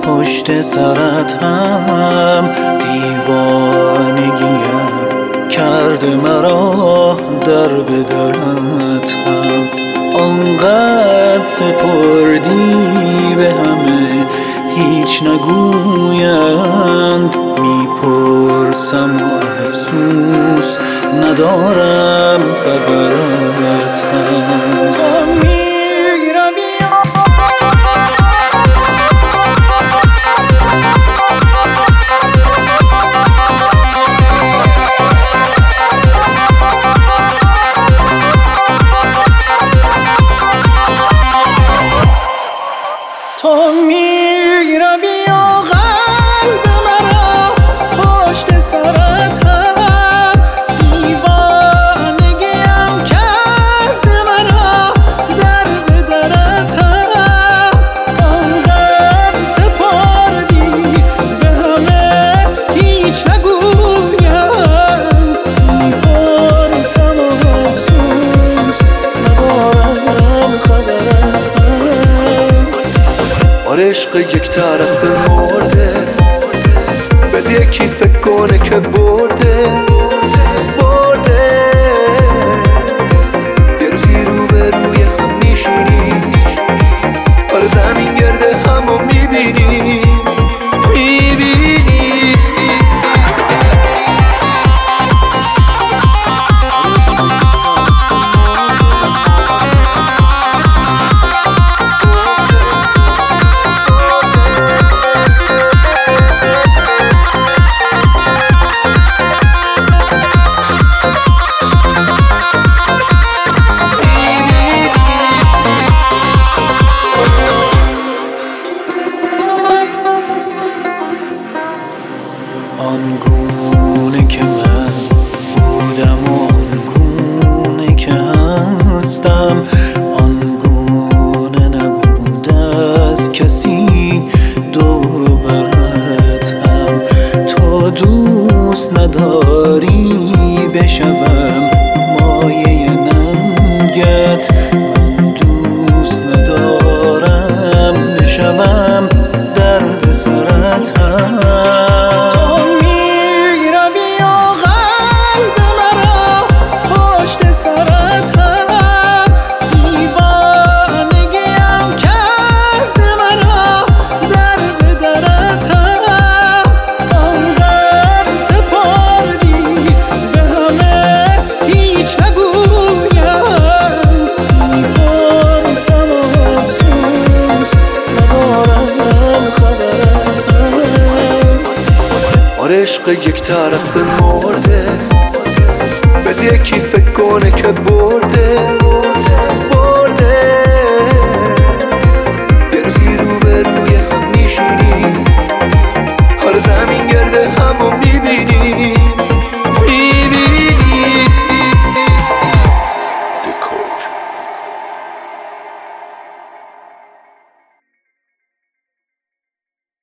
پشت سرت هم دیوانگیم کرده مرا در به درت هم. آنقدر سپردی به همه هیچ نگویند، میپرسم و افسوس ندارم خبرت هم. تو میروی و قلب مرا پشت سرت هم دیوانگیم کرده مرا در به درت هم. آنقدر سپردی به همه هیچ نگویم، میپرسم و افسوس ندارم خبرت هم. عشق یک طرف مرده، بز یکی فکر کنه که برده یه روزی رو به روی هم میشینی، آره زمین گرده همو میبینی. آنگونه که من بودم و آنگونه که هستم، آنگونه نبود از کسی دور و برت هم. تو دوست نداری بشوم مایه ننگت، من دوست ندارم بشوم درد سرت هم. عشق یک طرف مرده، بز یکی فکر کنه که برده